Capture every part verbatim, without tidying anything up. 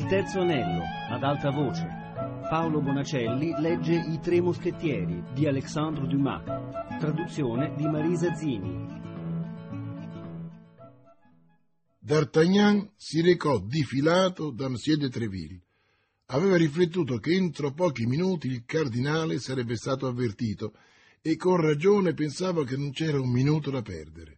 Il terzo anello, ad alta voce. Paolo Bonacelli legge I Tre Moschettieri di Alexandre Dumas. Traduzione di Marisa Zini. D'Artagnan si recò difilato da Monsieur de Tréville. Aveva riflettuto che entro pochi minuti il cardinale sarebbe stato avvertito e con ragione pensava che non c'era un minuto da perdere.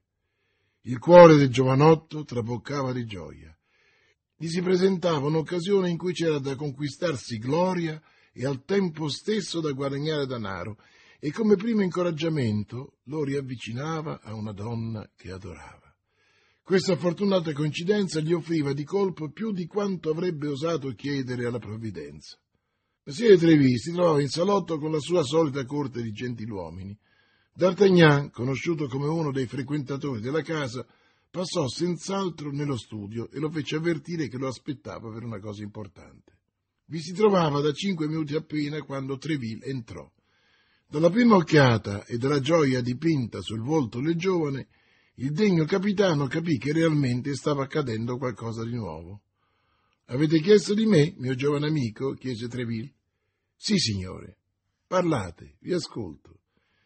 Il cuore del giovanotto traboccava di gioia. Gli si presentava un'occasione in cui c'era da conquistarsi gloria e al tempo stesso da guadagnare denaro, e come primo incoraggiamento lo riavvicinava a una donna che adorava. Questa fortunata coincidenza gli offriva di colpo più di quanto avrebbe osato chiedere alla provvidenza. Monsieur de Tréville si trovava in salotto con la sua solita corte di gentiluomini. D'Artagnan, conosciuto come uno dei frequentatori della casa, passò senz'altro nello studio e lo fece avvertire che lo aspettava per una cosa importante. Vi si trovava da cinque minuti appena quando Tréville entrò. Dalla prima occhiata e dalla gioia dipinta sul volto del giovane, il degno capitano capì che realmente stava accadendo qualcosa di nuovo. «Avete chiesto di me, mio giovane amico?» chiese Tréville. «Sì, signore. Parlate, vi ascolto».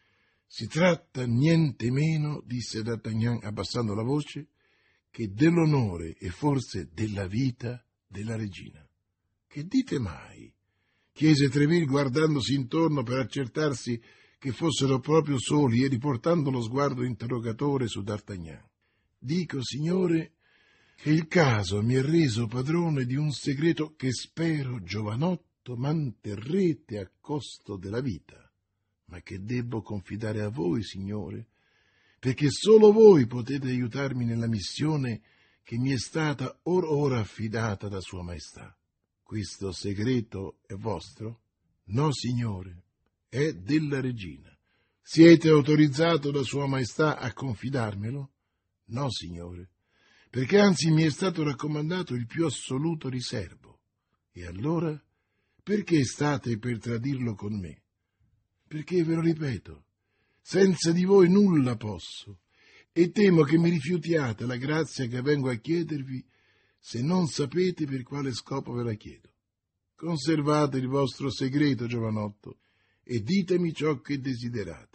«Si tratta niente meno», disse D'Artagnan abbassando la voce, «che dell'onore e forse della vita della regina». «Che dite mai?» chiese Tréville guardandosi intorno per accertarsi che fossero proprio soli e riportando lo sguardo interrogatore su D'Artagnan. «Dico, signore, che il caso mi ha reso padrone di un segreto che spero, giovanotto, manterrete a costo della vita, ma che debbo confidare a voi, signore, perché solo voi potete aiutarmi nella missione che mi è stata or ora affidata da Sua Maestà. Questo segreto è vostro?» «No, signore, è della regina». «Siete autorizzato da Sua Maestà a confidarmelo?» «No, signore, perché anzi mi è stato raccomandato il più assoluto riserbo». «E allora perché state per tradirlo con me?» «Perché, ve lo ripeto, senza di voi nulla posso, e temo che mi rifiutiate la grazia che vengo a chiedervi se non sapete per quale scopo ve la chiedo. Conservate il vostro segreto, giovanotto, e ditemi ciò che desiderate.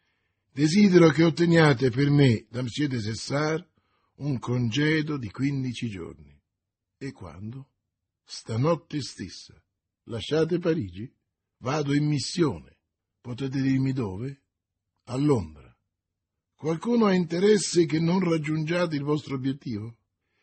Desidero che otteniate per me da Monsieur de Cessar un congedo di quindici giorni». «E quando?» «Stanotte stessa. Lasciate Parigi? Vado in missione. Potete dirmi dove?» «A Londra». «Qualcuno ha interesse che non raggiungiate il vostro obiettivo?»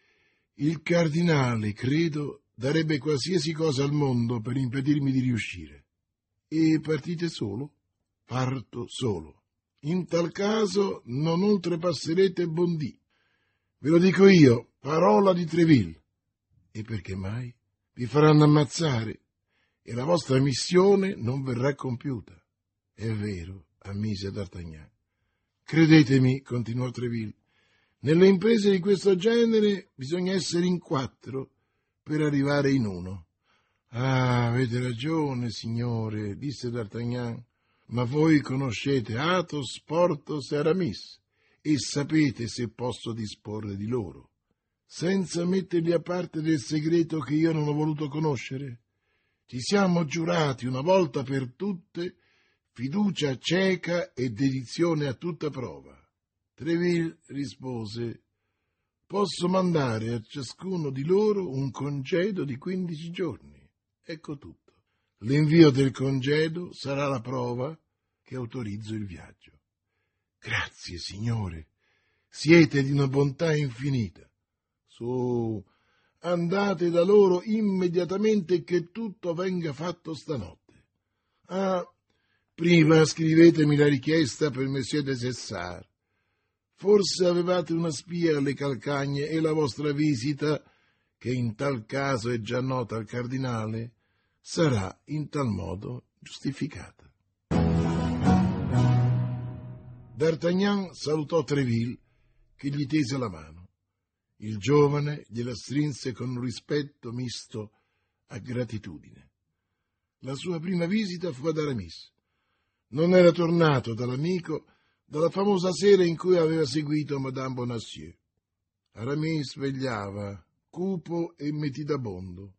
«Il cardinale, credo, darebbe qualsiasi cosa al mondo per impedirmi di riuscire». «E partite solo?» «Parto solo. In tal caso non oltrepasserete Bondy. Ve lo dico io, parola di Tréville». «E perché mai?» «Vi faranno ammazzare e la vostra missione non verrà compiuta». «È vero», ammise D'Artagnan. «Credetemi», continuò Tréville, «nelle imprese di questo genere bisogna essere in quattro per arrivare in uno». «Ah, avete ragione, signore», disse D'Artagnan, «ma voi conoscete Athos, Porthos e Aramis e sapete se posso disporre di loro, senza metterli a parte del segreto che io non ho voluto conoscere. Ci siamo giurati una volta per tutte fiducia cieca e dedizione a tutta prova». Tréville rispose: «Posso mandare a ciascuno di loro un congedo di quindici giorni. Ecco tutto. L'invio del congedo sarà la prova che autorizzo il viaggio». «Grazie, signore, siete di una bontà infinita. Su, andate da loro immediatamente e che tutto venga fatto stanotte. Ah, prima scrivetemi la richiesta per Monsieur de Cessar. Forse avevate una spia alle calcagne e la vostra visita, che in tal caso è già nota al cardinale, sarà in tal modo giustificata». D'Artagnan salutò Tréville, che gli tese la mano. Il giovane gliela strinse con un rispetto misto a gratitudine. La sua prima visita fu ad Aramis. Non era tornato dall'amico dalla famosa sera in cui aveva seguito Madame Bonacieux. Aramis vegliava, cupo e metidabondo.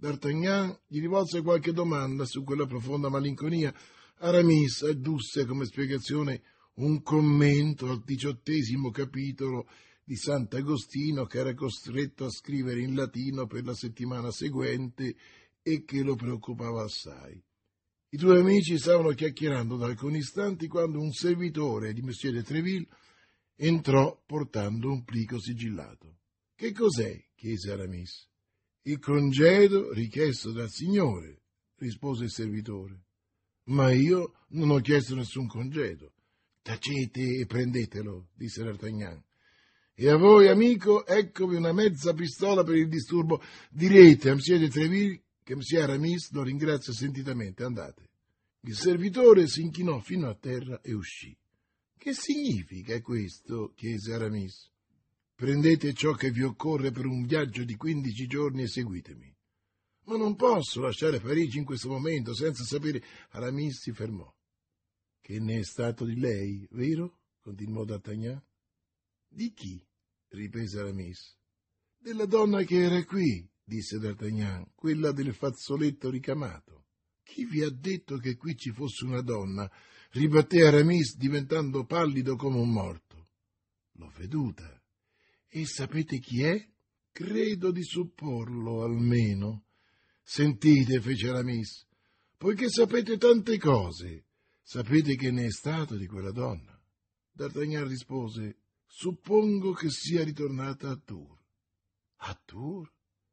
D'Artagnan gli rivolse qualche domanda su quella profonda malinconia. Aramis addusse come spiegazione un commento al diciottesimo capitolo di Sant'Agostino che era costretto a scrivere in latino per la settimana seguente e che lo preoccupava assai. I due amici stavano chiacchierando da alcuni istanti quando un servitore di Monsieur de Tréville entrò portando un plico sigillato. — Che cos'è? — chiese Aramis. — Il congedo richiesto dal signore — rispose il servitore. — Ma io non ho chiesto nessun congedo. — Tacete e prendetelo — disse D'Artagnan. — E a voi, amico, eccovi una mezza pistola per il disturbo. Direte a Monsieur de Tréville che Monsieur Aramis lo ringrazia sentitamente. Andate. Il servitore si inchinò fino a terra e uscì. — Che significa questo? — chiese Aramis. — Prendete ciò che vi occorre per un viaggio di quindici giorni e seguitemi. — Ma non posso lasciare Parigi in questo momento senza sapere. Aramis si fermò. — Che ne è stato di lei, vero? — continuò D'Artagnan. — Di chi? — riprese Aramis. — Della donna che era qui, disse D'Artagnan, quella del fazzoletto ricamato. — Chi vi ha detto che qui ci fosse una donna? Ribatté Aramis diventando pallido come un morto. — L'ho veduta. E sapete chi è? Credo di supporlo, almeno. Sentite, fece Aramis, poiché sapete tante cose, sapete che ne è stato di quella donna? D'Artagnan rispose, suppongo che sia ritornata a Tours. A Tours?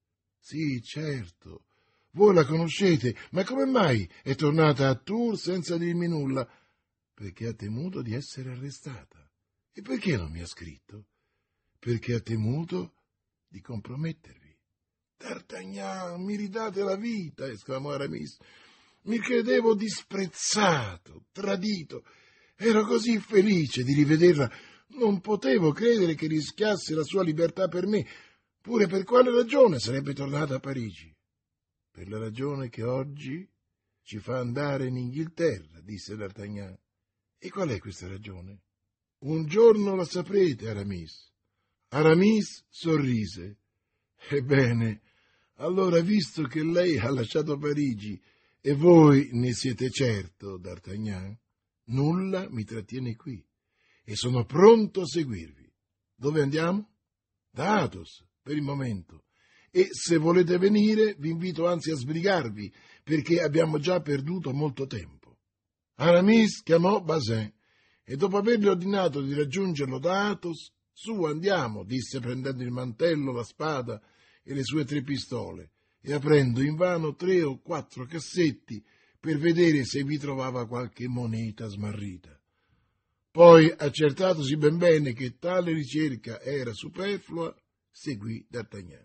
Sì, certo. Voi la conoscete, ma come mai è tornata a Tours senza dirmi nulla? Perché ha temuto di essere arrestata. E perché non mi ha scritto? Perché ha temuto di compromettervi. D'Artagnan, mi ridate la vita, esclamò Aramis. Mi credevo disprezzato, tradito. Ero così felice di rivederla. Non potevo credere che rischiasse la sua libertà per me. Pure per quale ragione sarebbe tornata a Parigi? Per la ragione che oggi ci fa andare in Inghilterra, disse D'Artagnan. E qual è questa ragione? Un giorno la saprete, Aramis. Aramis sorrise. Ebbene, allora, visto che lei ha lasciato Parigi e voi ne siete certo, D'Artagnan, nulla mi trattiene qui e sono pronto a seguirvi. Dove andiamo? Da Athos, per il momento. E se volete venire, vi invito anzi a sbrigarvi, perché abbiamo già perduto molto tempo. Aramis chiamò Bazin e dopo avergli ordinato di raggiungerlo da Athos, su, andiamo, disse prendendo il mantello, la spada e le sue tre pistole, e aprendo invano tre o quattro cassetti per vedere se vi trovava qualche moneta smarrita. Poi, accertatosi ben bene che tale ricerca era superflua, seguì D'Artagnan.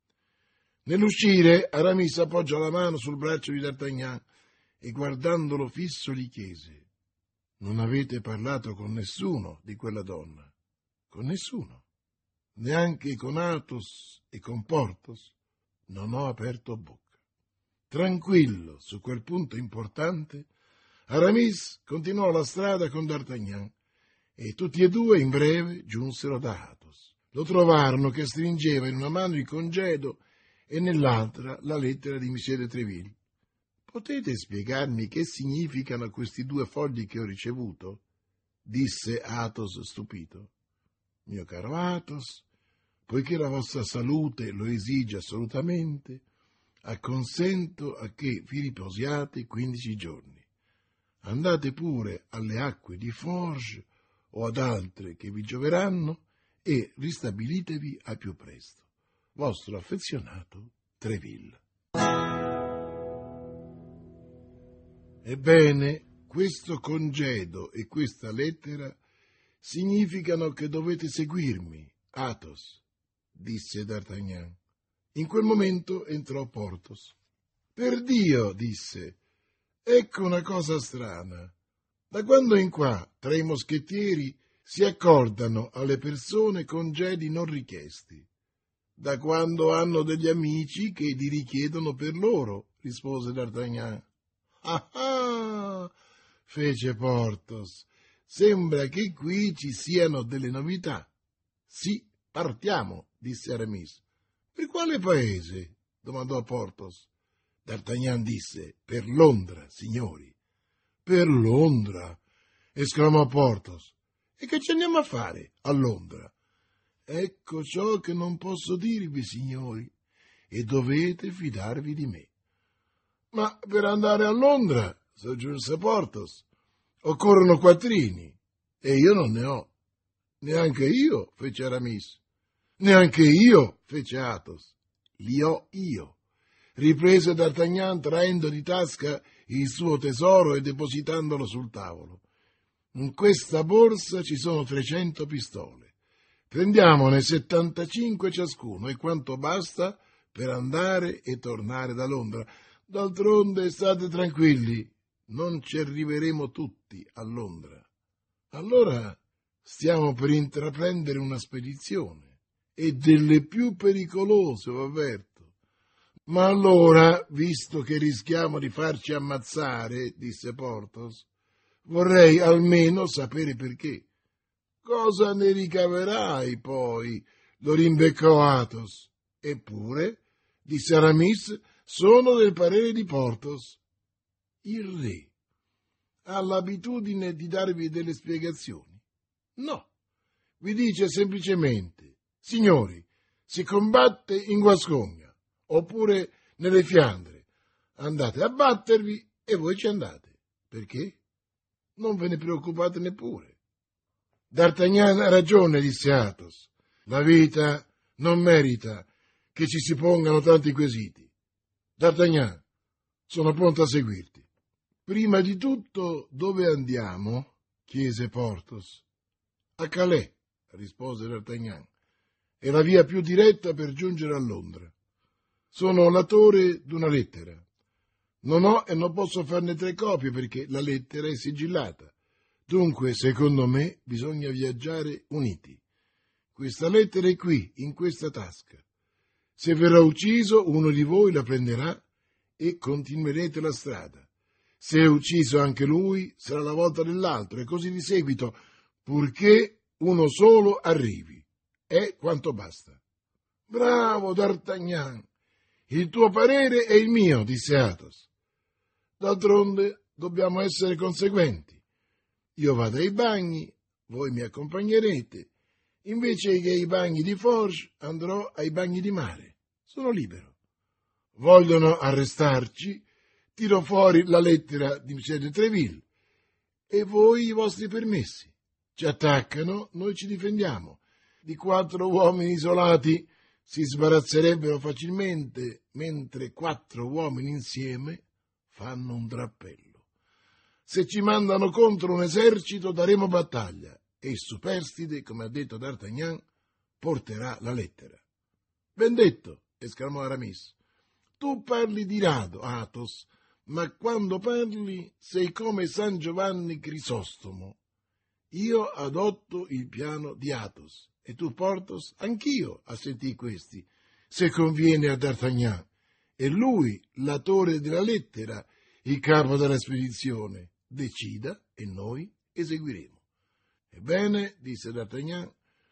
Nell'uscire, Aramis appoggiò la mano sul braccio di D'Artagnan e guardandolo fisso gli chiese: «Non avete parlato con nessuno di quella donna?» «Con nessuno. Neanche con Athos e con Porthos? Non ho aperto bocca». Tranquillo su quel punto importante, Aramis continuò la strada con D'Artagnan e tutti e due in breve giunsero da Athos. Lo trovarono che stringeva in una mano il congedo e nell'altra la lettera di Monsieur de Tréville. «Potete spiegarmi che significano questi due fogli che ho ricevuto?» disse Athos stupito. «Mio caro Athos, poiché la vostra salute lo esige assolutamente, acconsento a che vi riposiate quindici giorni. Andate pure alle acque di Forges o ad altre che vi gioveranno e ristabilitevi al più presto. Vostro affezionato Tréville». Ebbene, questo congedo e questa lettera significano che dovete seguirmi, Athos, disse D'Artagnan. In quel momento entrò Porthos. «Per Dio», disse, «ecco una cosa strana. Da quando in qua tra i moschettieri si accordano alle persone congedi non richiesti?» «Da quando hanno degli amici che li richiedono per loro», rispose D'Artagnan. «Ah ah!» fece Porthos. «Sembra che qui ci siano delle novità». «Sì, partiamo», disse Aramis. «Per quale paese?» domandò Porthos. D'Artagnan disse: per Londra, signori. Per Londra, esclamò Porthos. E che ci andiamo a fare a Londra? Ecco ciò che non posso dirvi, signori, e dovete fidarvi di me. Ma per andare a Londra, soggiunse Porthos, occorrono quattrini, e io non ne ho. Neanche io, fece Aramis. Neanche io, fece Athos. Li ho io, riprese D'Artagnan traendo di tasca il suo tesoro e depositandolo sul tavolo. In questa borsa ci sono trecento pistole. Prendiamone settantacinque ciascuno, e quanto basta per andare e tornare da Londra. D'altronde state tranquilli, non ci arriveremo tutti a Londra. Allora stiamo per intraprendere una spedizione, e delle più pericolose, vi avverto. Ma allora, visto che rischiamo di farci ammazzare, disse Porthos, vorrei almeno sapere perché. Cosa ne ricaverai poi? Lo rimbeccò Athos. Eppure, disse Aramis, sono del parere di Porthos. Il re ha l'abitudine di darvi delle spiegazioni? No, vi dice semplicemente: signori, si combatte in Guascogna, oppure nelle Fiandre. Andate a battervi e voi ci andate. Perché? Non ve ne preoccupate neppure. D'Artagnan ha ragione, disse Athos. La vita non merita che ci si pongano tanti quesiti. D'Artagnan, sono pronto a seguirti. Prima di tutto, dove andiamo? Chiese Porthos. A Calais, rispose D'Artagnan. È la via più diretta per giungere a Londra. Sono l'autore d'una lettera. Non ho e non posso farne tre copie perché la lettera è sigillata. Dunque, secondo me, bisogna viaggiare uniti. Questa lettera è qui, in questa tasca. Se verrà ucciso, uno di voi la prenderà e continuerete la strada. Se è ucciso anche lui, sarà la volta dell'altro, e così di seguito, purché uno solo arrivi. È quanto basta. Bravo, D'Artagnan! Il tuo parere è il mio, disse Athos. D'altronde dobbiamo essere conseguenti. Io vado ai bagni, voi mi accompagnerete. Invece che ai bagni di Forges, andrò ai bagni di mare. Sono libero. Vogliono arrestarci, tiro fuori la lettera di Monsieur de Tréville. E voi i vostri permessi. Ci attaccano, noi ci difendiamo. Di quattro uomini isolati si sbarazzerebbero facilmente, mentre quattro uomini insieme fanno un drappello. Se ci mandano contro un esercito daremo battaglia, e il superstite, come ha detto D'Artagnan, porterà la lettera. Ben detto, esclamò Aramis. Tu parli di rado, Athos, ma quando parli sei come San Giovanni Crisostomo. Io adotto il piano di Athos, e tu, Porthos, anch'io assentì questi, se conviene a D'Artagnan. È lui l'autore della lettera, il capo della spedizione. Decida e noi eseguiremo. Ebbene, disse D'Artagnan,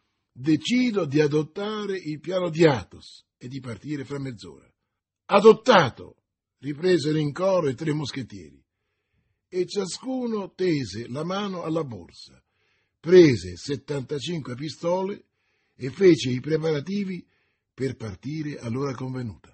decido di adottare il piano di Athos e di partire fra mezz'ora. Adottato! Ripresero in coro i tre moschettieri, e ciascuno tese la mano alla borsa, prese settantacinque pistole e fece i preparativi per partire all'ora convenuta.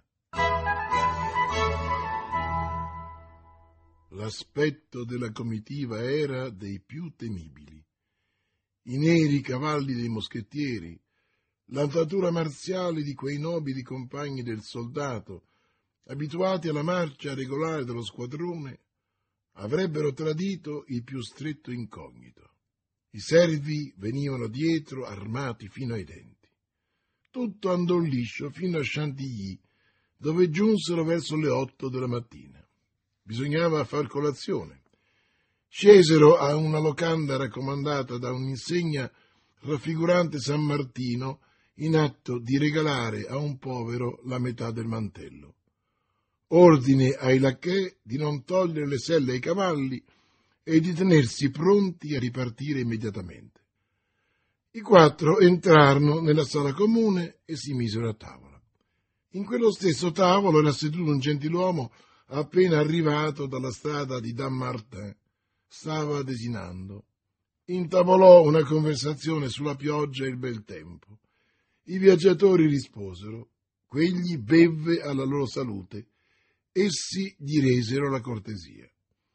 L'aspetto della comitiva era dei più temibili. I neri cavalli dei moschettieri, l'andatura marziale di quei nobili compagni del soldato, abituati alla marcia regolare dello squadrone, avrebbero tradito il più stretto incognito. I servi venivano dietro armati fino ai denti. Tutto andò liscio fino a Chantilly, dove giunsero verso le otto della mattina. Bisognava far colazione. Scesero a una locanda raccomandata da un'insegna raffigurante San Martino in atto di regalare a un povero la metà del mantello. Ordine ai lacchè di non togliere le selle ai cavalli e di tenersi pronti a ripartire immediatamente. I quattro entrarono nella sala comune e si misero a tavola. In quello stesso tavolo era seduto un gentiluomo appena arrivato dalla strada di Dammartin, stava desinando. Intavolò una conversazione sulla pioggia e il bel tempo. I viaggiatori risposero. Quegli bevve alla loro salute. Essi gli resero la cortesia.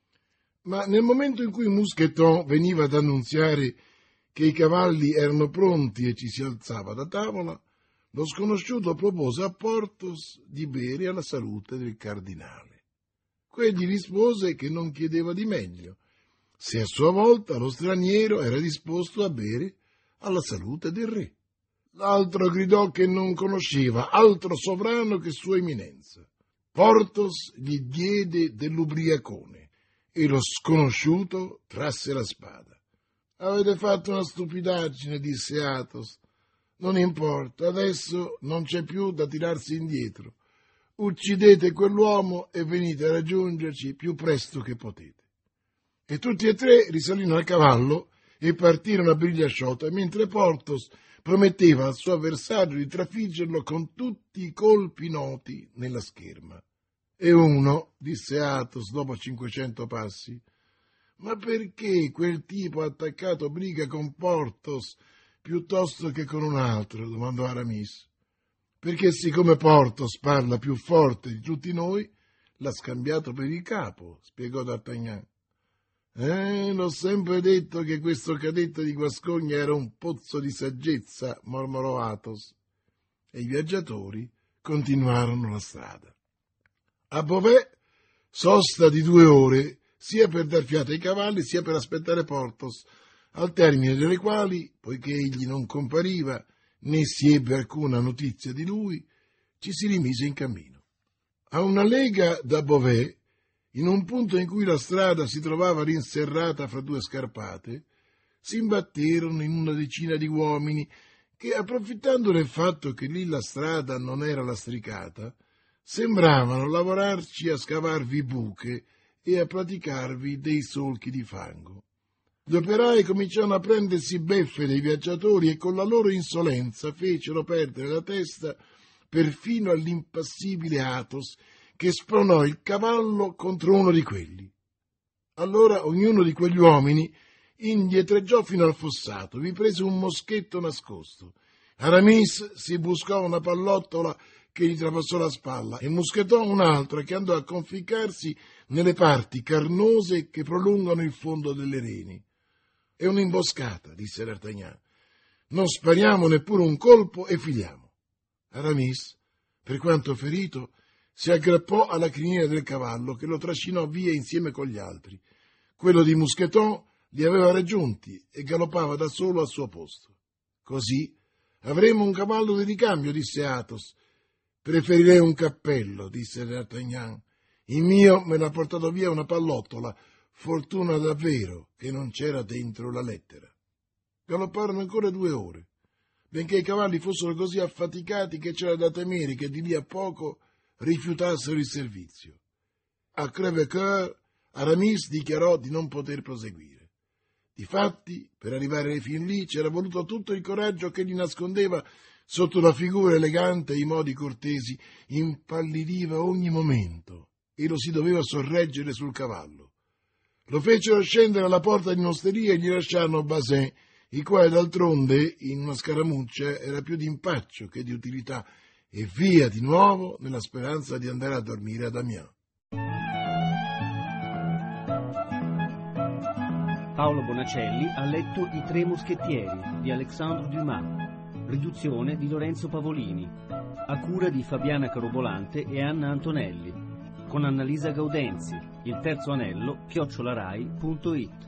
Ma nel momento in cui Mousqueton veniva ad annunziare che i cavalli erano pronti e ci si alzava da tavola, lo sconosciuto propose a Porthos di bere alla salute del cardinale. Quegli rispose che non chiedeva di meglio, se a sua volta lo straniero era disposto a bere alla salute del re. L'altro gridò che non conosceva altro sovrano che sua eminenza. Porthos gli diede dell'ubriacone e lo sconosciuto trasse la spada. «Avete fatto una stupidaggine», disse Athos. «Non importa, adesso non c'è più da tirarsi indietro. Uccidete quell'uomo e venite a raggiungerci più presto che potete». E tutti e tre risalirono al cavallo e partirono a briglia sciolta, mentre Porthos prometteva al suo avversario di trafiggerlo con tutti i colpi noti nella scherma. «E uno», disse Athos dopo cinquecento passi, «ma perché quel tipo ha attaccato briga con Porthos piuttosto che con un altro?» domandò Aramis. «Perché siccome Porthos parla più forte di tutti noi, l'ha scambiato per il capo», spiegò D'Artagnan. «Eh, l'ho sempre detto che questo cadetto di Guascogna era un pozzo di saggezza», mormorò Athos. E i viaggiatori continuarono la strada. A Beauvais, sosta di due ore, sia per dar fiato ai cavalli, sia per aspettare Porthos, al termine delle quali, poiché egli non compariva, né si ebbe alcuna notizia di lui, ci si rimise in cammino. A una lega da Beauvais, in un punto in cui la strada si trovava rinserrata fra due scarpate, si imbatterono in una decina di uomini che, approfittando del fatto che lì la strada non era lastricata, sembravano lavorarci a scavarvi buche e a praticarvi dei solchi di fango. Gli operai cominciarono a prendersi beffe dei viaggiatori e con la loro insolenza fecero perdere la testa perfino all'impassibile Athos, che spronò il cavallo contro uno di quelli. Allora ognuno di quegli uomini indietreggiò fino al fossato, vi prese un moschetto nascosto. Aramis si buscò una pallottola che gli trapassò la spalla e Mousqueton un'altra che andò a conficcarsi nelle parti carnose che prolungano il fondo delle reni. «È un'imboscata», disse D'Artagnan. «Non spariamo neppure un colpo e filiamo». Aramis, per quanto ferito, si aggrappò alla criniera del cavallo che lo trascinò via insieme con gli altri. Quello di Mousqueton li aveva raggiunti e galoppava da solo al suo posto. «Così avremo un cavallo di ricambio», disse Athos. «Preferirei un cappello», disse D'Artagnan. «Il mio me l'ha portato via una pallottola. Fortuna davvero che non c'era dentro la lettera». Galopparono ancora due ore, benché i cavalli fossero così affaticati che c'era da temere che di lì a poco rifiutassero il servizio. A Crèvecoeur, Aramis dichiarò di non poter proseguire. Difatti, per arrivare fin lì c'era voluto tutto il coraggio che gli nascondeva sotto la figura elegante e i modi cortesi, impallidiva ogni momento e lo si doveva sorreggere sul cavallo. Lo fecero scendere alla porta di un'osteria e gli lasciarono Bazin, il quale d'altronde in una scaramuccia era più di impaccio che di utilità, e via di nuovo nella speranza di andare a dormire ad Amiens. Paolo Bonacelli ha letto I Tre Moschettieri di Alexandre Dumas, riduzione di Lorenzo Pavolini, a cura di Fabiana Carobolante e Anna Antonelli, con Annalisa Gaudenzi. Il terzo anello, chiocciolarai punto it.